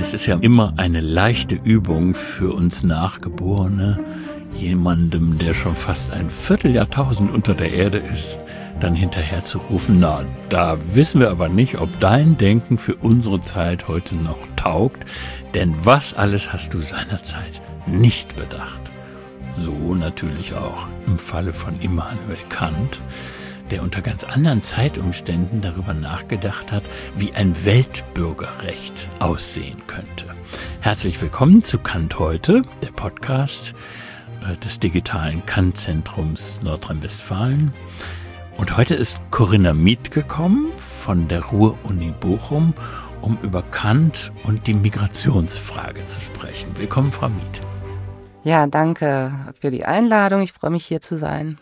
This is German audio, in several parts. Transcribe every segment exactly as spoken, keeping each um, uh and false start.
Es ist ja immer eine leichte Übung für uns Nachgeborene, jemandem, der schon fast ein Vierteljahrtausend unter der Erde ist, dann hinterher zu rufen, na, da wissen wir aber nicht, ob dein Denken für unsere Zeit heute noch taugt, denn was alles hast du seinerzeit nicht bedacht. So natürlich auch im Falle von Immanuel Kant, der unter ganz anderen Zeitumständen darüber nachgedacht hat, wie ein Weltbürgerrecht aussehen könnte. Herzlich willkommen zu Kant heute, der Podcast äh, des digitalen Kant-Zentrums Nordrhein-Westfalen. Und heute ist Corinna Mieth gekommen von der Ruhr-Uni Bochum, um über Kant und die Migrationsfrage zu sprechen. Willkommen, Frau Mieth. Ja, danke für die Einladung. Ich freue mich, hier zu sein.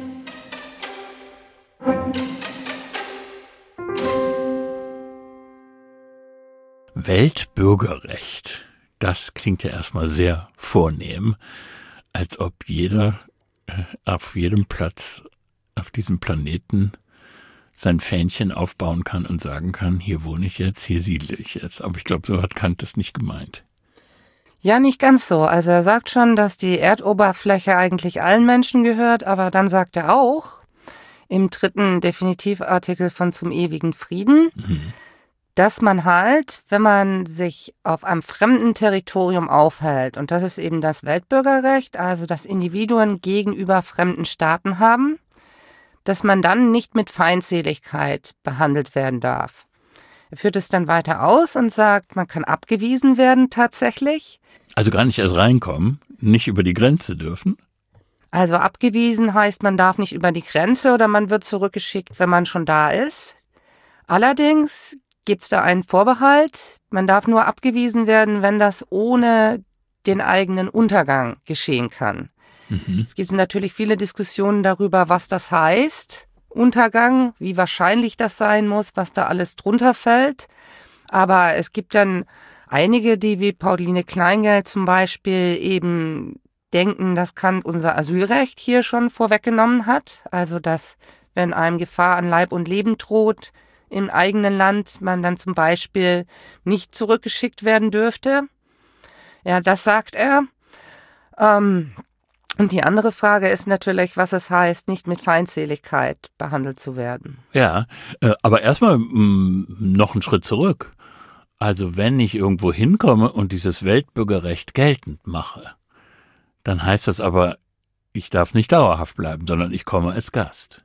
Weltbürgerrecht, das klingt ja erstmal sehr vornehm, als ob jeder äh, auf jedem Platz auf diesem Planeten sein Fähnchen aufbauen kann und sagen kann, hier wohne ich jetzt, hier siedle ich jetzt. Aber ich glaube, so hat Kant das nicht gemeint. Ja, nicht ganz so. Also er sagt schon, dass die Erdoberfläche eigentlich allen Menschen gehört, aber dann sagt er auch im dritten Definitivartikel von Zum ewigen Frieden, mhm. dass man halt, wenn man sich auf einem fremden Territorium aufhält, und das ist eben das Weltbürgerrecht, also dass Individuen gegenüber fremden Staaten haben, dass man dann nicht mit Feindseligkeit behandelt werden darf. Er führt es dann weiter aus und sagt, man kann abgewiesen werden tatsächlich. Also gar nicht erst reinkommen, nicht über die Grenze dürfen? Also abgewiesen heißt, man darf nicht über die Grenze oder man wird zurückgeschickt, wenn man schon da ist. Allerdings gibt es da einen Vorbehalt, man darf nur abgewiesen werden, wenn das ohne den eigenen Untergang geschehen kann. Mhm. Es gibt natürlich viele Diskussionen darüber, was das heißt, Untergang, wie wahrscheinlich das sein muss, was da alles drunter fällt. Aber es gibt dann einige, die wie Pauline Kleingeld zum Beispiel eben denken, dass Kant unser Asylrecht hier schon vorweggenommen hat. Also dass, wenn einem Gefahr an Leib und Leben droht im eigenen Land, man dann zum Beispiel nicht zurückgeschickt werden dürfte. Ja, das sagt er. Ähm, Und die andere Frage ist natürlich, was es heißt, nicht mit Feindseligkeit behandelt zu werden. Ja, äh, aber erstmal mh, noch einen Schritt zurück. Also wenn ich irgendwo hinkomme und dieses Weltbürgerrecht geltend mache, dann heißt das aber, ich darf nicht dauerhaft bleiben, sondern ich komme als Gast.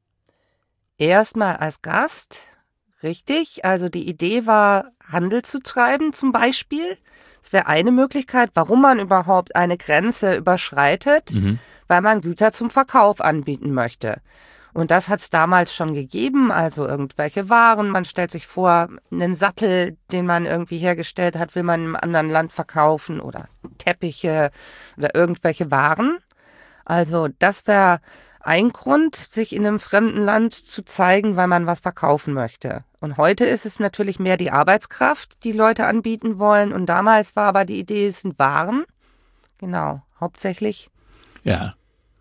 Erstmal als Gast, richtig. Also die Idee war, Handel zu treiben zum Beispiel. Das wäre eine Möglichkeit, warum man überhaupt eine Grenze überschreitet, mhm. weil man Güter zum Verkauf anbieten möchte. Und das hat es damals schon gegeben, also irgendwelche Waren. Man stellt sich vor, einen Sattel, den man irgendwie hergestellt hat, will man im anderen Land verkaufen oder Teppiche oder irgendwelche Waren. Also das wäre ein Grund, sich in einem fremden Land zu zeigen, weil man was verkaufen möchte. Und heute ist es natürlich mehr die Arbeitskraft, die Leute anbieten wollen. Und damals war aber die Idee, es sind Waren. Genau, hauptsächlich. Ja.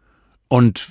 Und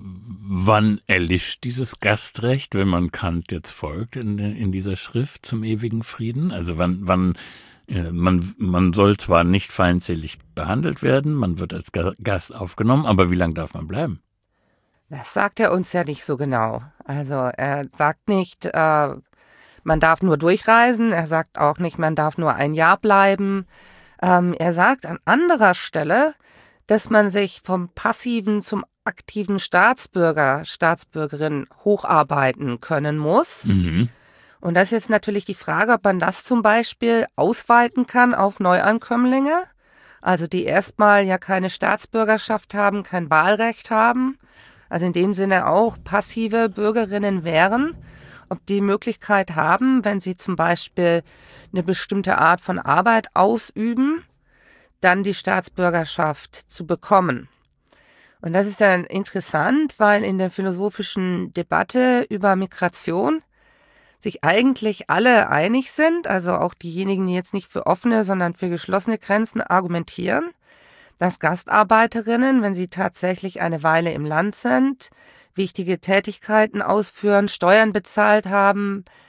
wann erlischt dieses Gastrecht, wenn man Kant jetzt folgt in, in dieser Schrift zum ewigen Frieden? Also wann, wann äh, man, man soll zwar nicht feindselig behandelt werden, man wird als Gast aufgenommen, aber wie lange darf man bleiben? Das sagt er uns ja nicht so genau. Also er sagt nicht, äh, man darf nur durchreisen. Er sagt auch nicht, man darf nur ein Jahr bleiben. Ähm, er sagt an anderer Stelle, dass man sich vom passiven zum aktiven Staatsbürger, Staatsbürgerin hocharbeiten können muss. Mhm. Und das ist jetzt natürlich die Frage, ob man das zum Beispiel ausweiten kann auf Neuankömmlinge. Also die erstmal ja keine Staatsbürgerschaft haben, kein Wahlrecht haben. Also in dem Sinne auch passive Bürgerinnen wären, ob die Möglichkeit haben, wenn sie zum Beispiel eine bestimmte Art von Arbeit ausüben, dann die Staatsbürgerschaft zu bekommen. Und das ist dann interessant, weil in der philosophischen Debatte über Migration sich eigentlich alle einig sind, also auch diejenigen, die jetzt nicht für offene, sondern für geschlossene Grenzen argumentieren, dass Gastarbeiterinnen, wenn sie tatsächlich eine Weile im Land sind, wichtige Tätigkeiten ausführen, Steuern bezahlt haben,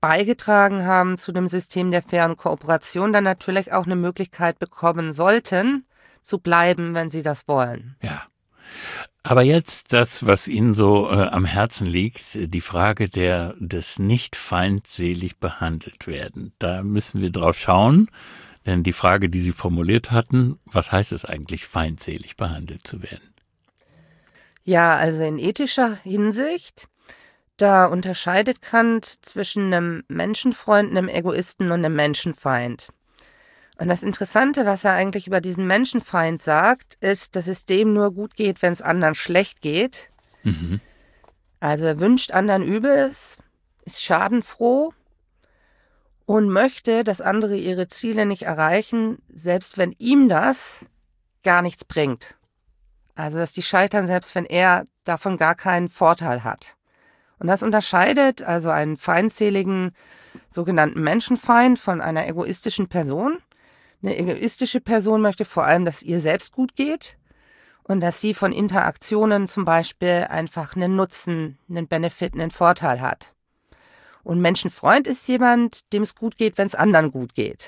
beigetragen haben zu dem System der fairen Kooperation, dann natürlich auch eine Möglichkeit bekommen sollten, zu bleiben, wenn sie das wollen. Ja. Aber jetzt das, was Ihnen so äh, am Herzen liegt, die Frage der des nicht feindselig behandelt werden. Da müssen wir drauf schauen, denn die Frage, die Sie formuliert hatten, was heißt es eigentlich, feindselig behandelt zu werden? Ja, also in ethischer Hinsicht, da unterscheidet Kant zwischen einem Menschenfreund, einem Egoisten und einem Menschenfeind. Und das Interessante, was er eigentlich über diesen Menschenfeind sagt, ist, dass es dem nur gut geht, wenn es anderen schlecht geht. Mhm. Also er wünscht anderen Übels, ist schadenfroh und möchte, dass andere ihre Ziele nicht erreichen, selbst wenn ihm das gar nichts bringt. Also dass die scheitern, selbst wenn er davon gar keinen Vorteil hat. Und das unterscheidet also einen feindseligen sogenannten Menschenfeind von einer egoistischen Person. Eine egoistische Person möchte vor allem, dass ihr selbst gut geht und dass sie von Interaktionen zum Beispiel einfach einen Nutzen, einen Benefit, einen Vorteil hat. Und Menschenfreund ist jemand, dem es gut geht, wenn es anderen gut geht.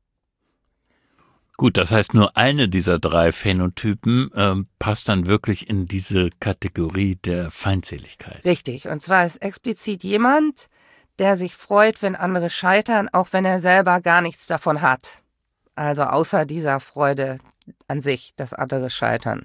Gut, das heißt, nur eine dieser drei Phänotypen äh, passt dann wirklich in diese Kategorie der Feindseligkeit. Richtig, und zwar ist explizit jemand, der sich freut, wenn andere scheitern, auch wenn er selber gar nichts davon hat. Also außer dieser Freude an sich, dass andere scheitern.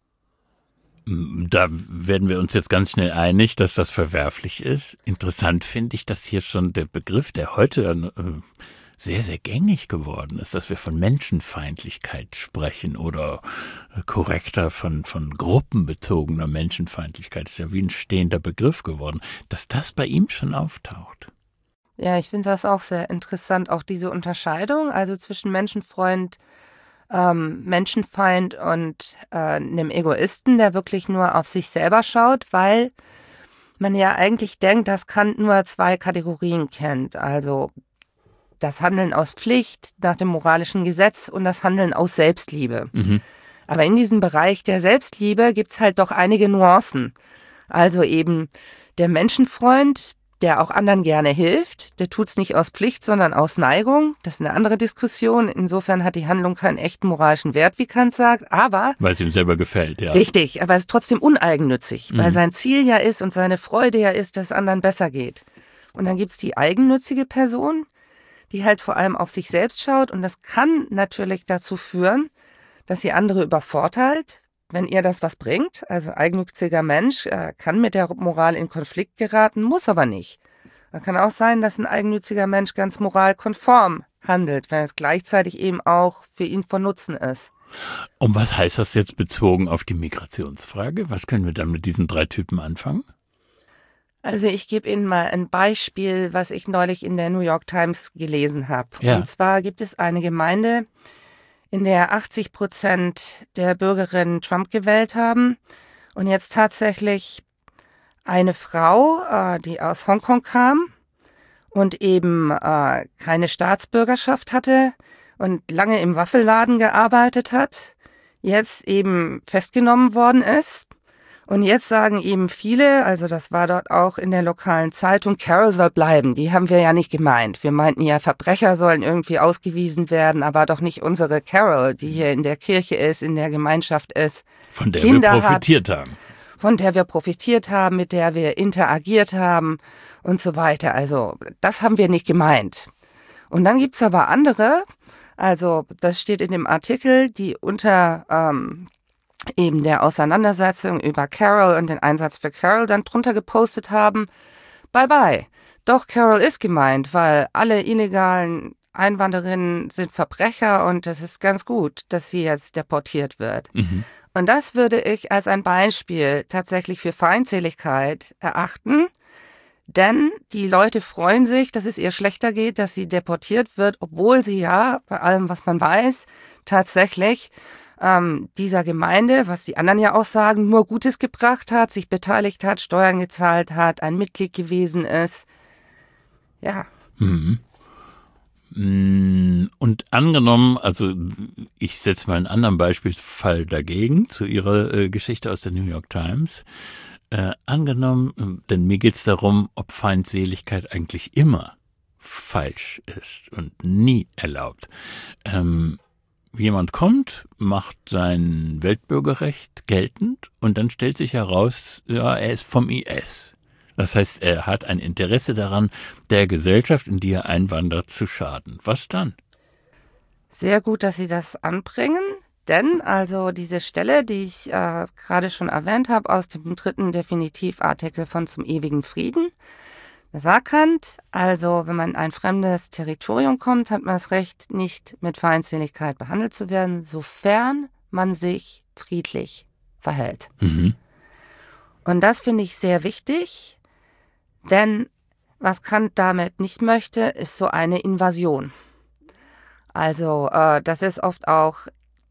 Da werden wir uns jetzt ganz schnell einig, dass das verwerflich ist. Interessant finde ich, dass hier schon der Begriff, der heute äh, sehr, sehr gängig geworden ist, dass wir von Menschenfeindlichkeit sprechen oder äh, korrekter von, von gruppenbezogener Menschenfeindlichkeit. Das ist ja wie ein stehender Begriff geworden, dass das bei ihm schon auftaucht. Ja, ich finde das auch sehr interessant, auch diese Unterscheidung, also zwischen Menschenfreund, ähm, Menschenfeind und äh, einem Egoisten, der wirklich nur auf sich selber schaut, weil man ja eigentlich denkt, dass Kant nur zwei Kategorien kennt, also das Handeln aus Pflicht nach dem moralischen Gesetz und das Handeln aus Selbstliebe. Mhm. Aber in diesem Bereich der Selbstliebe gibt's halt doch einige Nuancen. Also eben der Menschenfreund, der auch anderen gerne hilft, der tut's nicht aus Pflicht, sondern aus Neigung. Das ist eine andere Diskussion. Insofern hat die Handlung keinen echten moralischen Wert, wie Kant sagt, aber... Weil es ihm selber gefällt, ja. Richtig, aber es ist trotzdem uneigennützig, mhm. weil sein Ziel ja ist und seine Freude ja ist, dass es anderen besser geht. Und dann gibt's die eigennützige Person, die halt vor allem auf sich selbst schaut und das kann natürlich dazu führen, dass sie andere übervorteilt, wenn ihr das was bringt. Also eigennütziger Mensch äh, kann mit der Moral in Konflikt geraten, muss aber nicht. Es kann auch sein, dass ein eigennütziger Mensch ganz moralkonform handelt, wenn es gleichzeitig eben auch für ihn von Nutzen ist. Und was heißt das jetzt bezogen auf die Migrationsfrage? Was können wir dann mit diesen drei Typen anfangen? Also ich gebe Ihnen mal ein Beispiel, was ich neulich in der New York Times gelesen habe. Ja. Und zwar gibt es eine Gemeinde, in der achtzig Prozent der Bürgerinnen Trump gewählt haben und jetzt tatsächlich eine Frau, äh, die aus Hongkong kam und eben äh, keine Staatsbürgerschaft hatte und lange im Waffelladen gearbeitet hat, jetzt eben festgenommen worden ist. Und jetzt sagen eben viele, also das war dort auch in der lokalen Zeitung, Carol soll bleiben. Die haben wir ja nicht gemeint. Wir meinten ja, Verbrecher sollen irgendwie ausgewiesen werden, aber doch nicht unsere Carol, die hier in der Kirche ist, in der Gemeinschaft ist. Von der Kinder wir profitiert hat, haben. Von der wir profitiert haben, mit der wir interagiert haben und so weiter. Also das haben wir nicht gemeint. Und dann gibt's aber andere, also das steht in dem Artikel, die unter... Ähm, eben der Auseinandersetzung über Carol und den Einsatz für Carol dann drunter gepostet haben, bye bye. Doch Carol ist gemeint, weil alle illegalen Einwandererinnen sind Verbrecher und es ist ganz gut, dass sie jetzt deportiert wird. Mhm. Und das würde ich als ein Beispiel tatsächlich für Feindseligkeit erachten, denn die Leute freuen sich, dass es ihr schlechter geht, dass sie deportiert wird, obwohl sie ja, bei allem, was man weiß, tatsächlich Ähm, dieser Gemeinde, was die anderen ja auch sagen, nur Gutes gebracht hat, sich beteiligt hat, Steuern gezahlt hat, ein Mitglied gewesen ist. Ja. Mhm. Und angenommen, also ich setze mal einen anderen Beispielsfall dagegen zu Ihrer äh, Geschichte aus der New York Times. Äh, angenommen, denn mir geht es darum, ob Feindseligkeit eigentlich immer falsch ist und nie erlaubt. Ähm, jemand kommt, macht sein Weltbürgerrecht geltend und dann stellt sich heraus, ja, er ist vom I S. Das heißt, er hat ein Interesse daran, der Gesellschaft, in die er einwandert, zu schaden. Was dann? Sehr gut, dass Sie das anbringen, denn also diese Stelle, die ich äh, gerade schon erwähnt habe, aus dem dritten Definitivartikel von Zum ewigen Frieden, da sagt Kant, also wenn man in ein fremdes Territorium kommt, hat man das Recht, nicht mit Feindseligkeit behandelt zu werden, sofern man sich friedlich verhält. Mhm. Und das finde ich sehr wichtig, denn was Kant damit nicht möchte, ist so eine Invasion. Also äh, das ist oft auch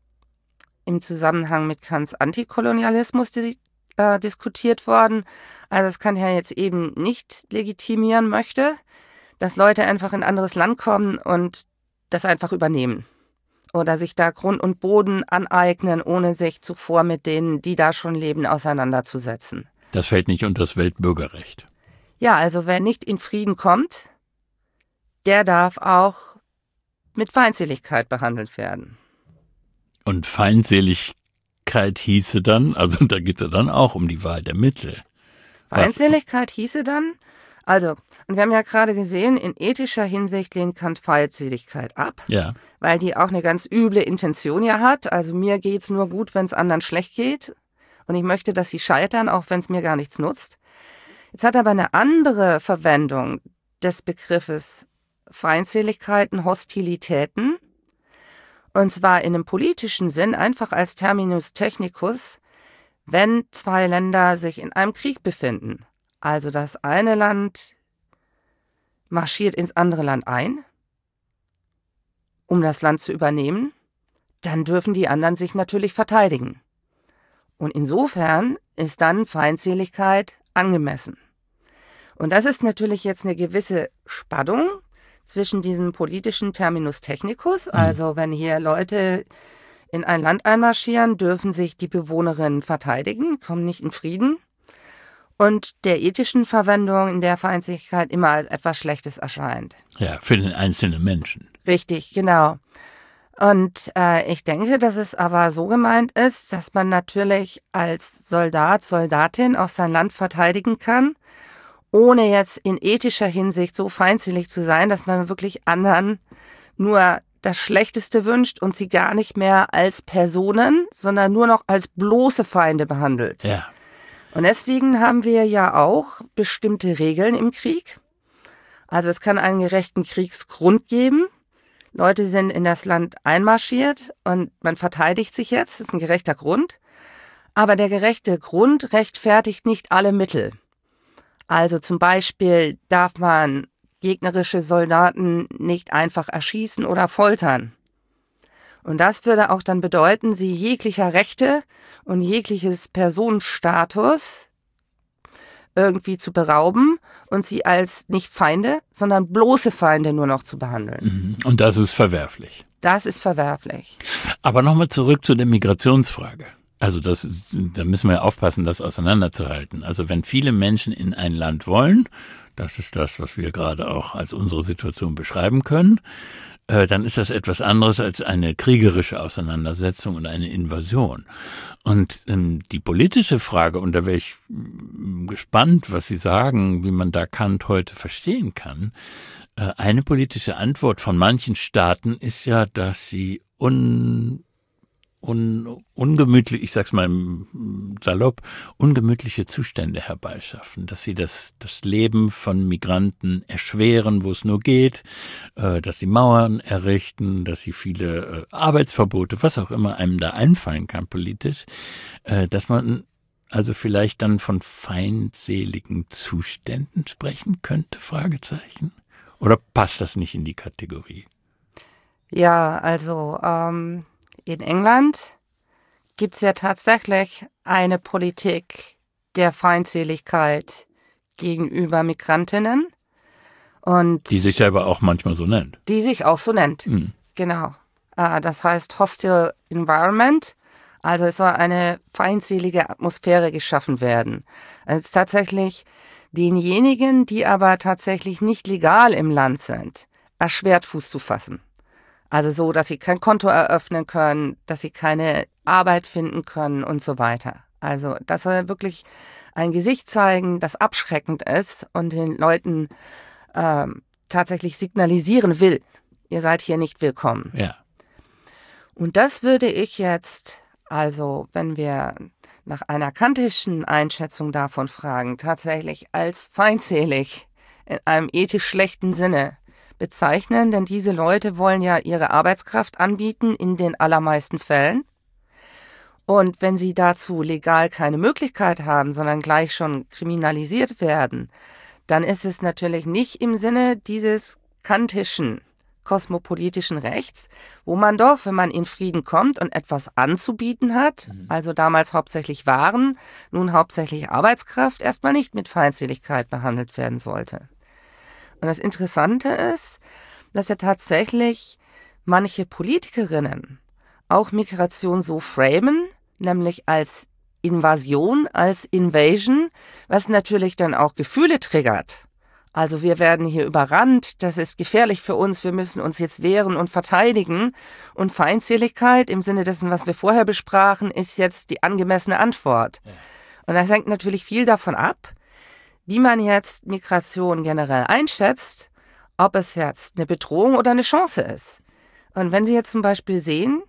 im Zusammenhang mit Kants Antikolonialismus die, äh, diskutiert worden. Also das Kant ja jetzt eben nicht legitimieren möchte, dass Leute einfach in ein anderes Land kommen und das einfach übernehmen. Oder sich da Grund und Boden aneignen, ohne sich zuvor mit denen, die da schon leben, auseinanderzusetzen. Das fällt nicht unter das Weltbürgerrecht. Ja, also wer nicht in Frieden kommt, der darf auch mit Feindseligkeit behandelt werden. Und Feindseligkeit hieße dann, also da geht es ja dann auch um die Wahl der Mittel. Feindseligkeit hieße dann, also, und wir haben ja gerade gesehen, in ethischer Hinsicht lehnt Kant Feindseligkeit ab, ja. Weil die auch eine ganz üble Intention ja hat. Also mir geht's nur gut, wenn es anderen schlecht geht und ich möchte, dass sie scheitern, auch wenn es mir gar nichts nutzt. Jetzt hat er aber eine andere Verwendung des Begriffes Feindseligkeiten, Hostilitäten, und zwar in einem politischen Sinn, einfach als Terminus technicus, wenn zwei Länder sich in einem Krieg befinden. Also das eine Land marschiert ins andere Land ein, um das Land zu übernehmen, dann dürfen die anderen sich natürlich verteidigen. Und insofern ist dann Feindseligkeit angemessen. Und das ist natürlich jetzt eine gewisse Spannung zwischen diesem politischen Terminus technicus, also wenn hier Leute in ein Land einmarschieren, dürfen sich die Bewohnerinnen verteidigen, kommen nicht in Frieden, und der ethischen Verwendung, in der Feindseligkeit immer als etwas Schlechtes erscheint. Ja, für den einzelnen Menschen. Richtig, genau. Und äh, ich denke, dass es aber so gemeint ist, dass man natürlich als Soldat, Soldatin auch sein Land verteidigen kann, ohne jetzt in ethischer Hinsicht so feindselig zu sein, dass man wirklich anderen nur das Schlechteste wünscht und sie gar nicht mehr als Personen, sondern nur noch als bloße Feinde behandelt. Ja. Und deswegen haben wir ja auch bestimmte Regeln im Krieg. Also es kann einen gerechten Kriegsgrund geben. Leute sind in das Land einmarschiert und man verteidigt sich jetzt, das ist ein gerechter Grund. Aber der gerechte Grund rechtfertigt nicht alle Mittel. Also zum Beispiel darf man gegnerische Soldaten nicht einfach erschießen oder foltern. Und das würde auch dann bedeuten, sie jeglicher Rechte und jegliches Personenstatus irgendwie zu berauben und sie als nicht Feinde, sondern bloße Feinde nur noch zu behandeln. Und das ist verwerflich. Das ist verwerflich. Aber nochmal zurück zu der Migrationsfrage. Also das, da müssen wir aufpassen, das auseinanderzuhalten. Also wenn viele Menschen in ein Land wollen, das ist das, was wir gerade auch als unsere Situation beschreiben können, äh, dann ist das etwas anderes als eine kriegerische Auseinandersetzung und eine Invasion. Und ähm, die politische Frage, und da wäre ich gespannt, was Sie sagen, wie man da Kant heute verstehen kann, äh, eine politische Antwort von manchen Staaten ist ja, dass sie un Un, ungemütlich, ich sag's mal salopp, ungemütliche Zustände herbeischaffen, dass sie das, das Leben von Migranten erschweren, wo es nur geht, äh, dass sie Mauern errichten, dass sie viele äh, Arbeitsverbote, was auch immer einem da einfallen kann politisch, äh, dass man also vielleicht dann von feindseligen Zuständen sprechen könnte, Fragezeichen? Oder passt das nicht in die Kategorie? Ja, also ähm in England gibt es ja tatsächlich eine Politik der Feindseligkeit gegenüber Migrantinnen. Und die sich selber auch manchmal so nennt. Die sich auch so nennt, mhm. Genau. Das heißt Hostile Environment, also es soll eine feindselige Atmosphäre geschaffen werden. Also es ist tatsächlich denjenigen, die aber tatsächlich nicht legal im Land sind, erschwert Fuß zu fassen. Also so, dass sie kein Konto eröffnen können, dass sie keine Arbeit finden können und so weiter. Also dass sie wirklich ein Gesicht zeigen, das abschreckend ist und den Leuten ähm, tatsächlich signalisieren will, ihr seid hier nicht willkommen. Ja. Und das würde ich jetzt, also wenn wir nach einer kantischen Einschätzung davon fragen, tatsächlich als feindselig in einem ethisch schlechten Sinne bezeichnen, denn diese Leute wollen ja ihre Arbeitskraft anbieten in den allermeisten Fällen. Und wenn sie dazu legal keine Möglichkeit haben, sondern gleich schon kriminalisiert werden, dann ist es natürlich nicht im Sinne dieses kantischen, kosmopolitischen Rechts, wo man doch, wenn man in Frieden kommt und etwas anzubieten hat, mhm. also damals hauptsächlich Waren, nun hauptsächlich Arbeitskraft, erstmal nicht mit Feindseligkeit behandelt werden sollte. Und das Interessante ist, dass ja tatsächlich manche Politikerinnen auch Migration so framen, nämlich als Invasion, als Invasion, was natürlich dann auch Gefühle triggert. Also wir werden hier überrannt, das ist gefährlich für uns, wir müssen uns jetzt wehren und verteidigen. Und Feindseligkeit im Sinne dessen, was wir vorher besprachen, ist jetzt die angemessene Antwort. Ja. Und das hängt natürlich viel davon ab, wie man jetzt Migration generell einschätzt, ob es jetzt eine Bedrohung oder eine Chance ist. Und wenn Sie jetzt zum Beispiel sehen,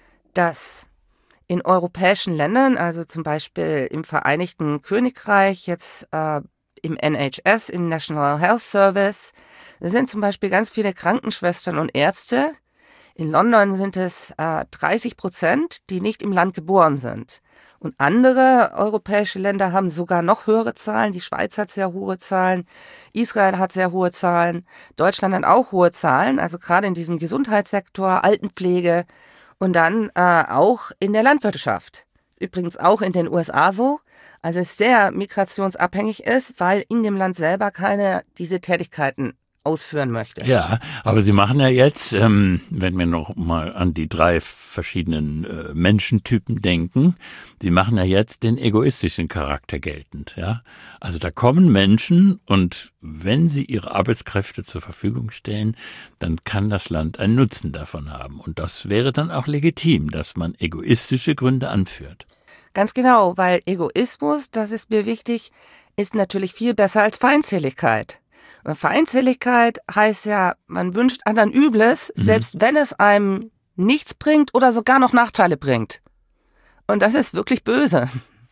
dass in europäischen Ländern, also zum Beispiel im Vereinigten Königreich, jetzt äh, im N H S, im National Health Service, da sind zum Beispiel ganz viele Krankenschwestern und Ärzte. In London sind es äh, dreißig Prozent, die nicht im Land geboren sind. Und andere europäische Länder haben sogar noch höhere Zahlen. Die Schweiz hat sehr hohe Zahlen, Israel hat sehr hohe Zahlen, Deutschland hat auch hohe Zahlen, also gerade in diesem Gesundheitssektor, Altenpflege und dann äh, auch in der Landwirtschaft. Übrigens auch in den U S A so. Also es sehr migrationsabhängig ist, weil in dem Land selber keine diese Tätigkeiten ausführen möchte. Ja, aber Sie machen ja jetzt, ähm, wenn wir noch mal an die drei verschiedenen äh, Menschentypen denken, Sie machen ja jetzt den egoistischen Charakter geltend. Ja, also da kommen Menschen und wenn sie ihre Arbeitskräfte zur Verfügung stellen, dann kann das Land einen Nutzen davon haben. Und das wäre dann auch legitim, dass man egoistische Gründe anführt. Ganz genau, weil Egoismus, das ist mir wichtig, ist natürlich viel besser als Feindseligkeit. Und Feindseligkeit heißt ja, man wünscht anderen Übles, mhm. selbst wenn es einem nichts bringt oder sogar noch Nachteile bringt. Und das ist wirklich böse.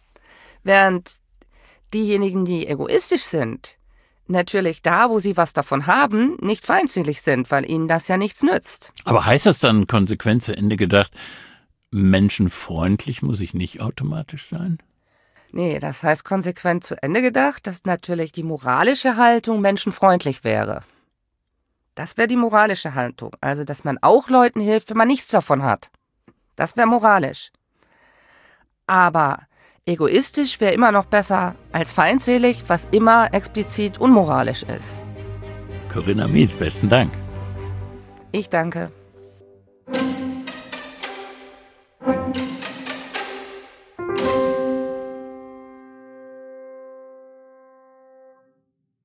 Während diejenigen, die egoistisch sind, natürlich da, wo sie was davon haben, nicht feindselig sind, weil ihnen das ja nichts nützt. Aber heißt das dann konsequent zu Ende gedacht, menschenfreundlich muss ich nicht automatisch sein? Nee, das heißt konsequent zu Ende gedacht, dass natürlich die moralische Haltung menschenfreundlich wäre. Das wäre die moralische Haltung. Also, dass man auch Leuten hilft, wenn man nichts davon hat. Das wäre moralisch. Aber egoistisch wäre immer noch besser als feindselig, was immer explizit unmoralisch ist. Corinna Mieth, besten Dank. Ich danke.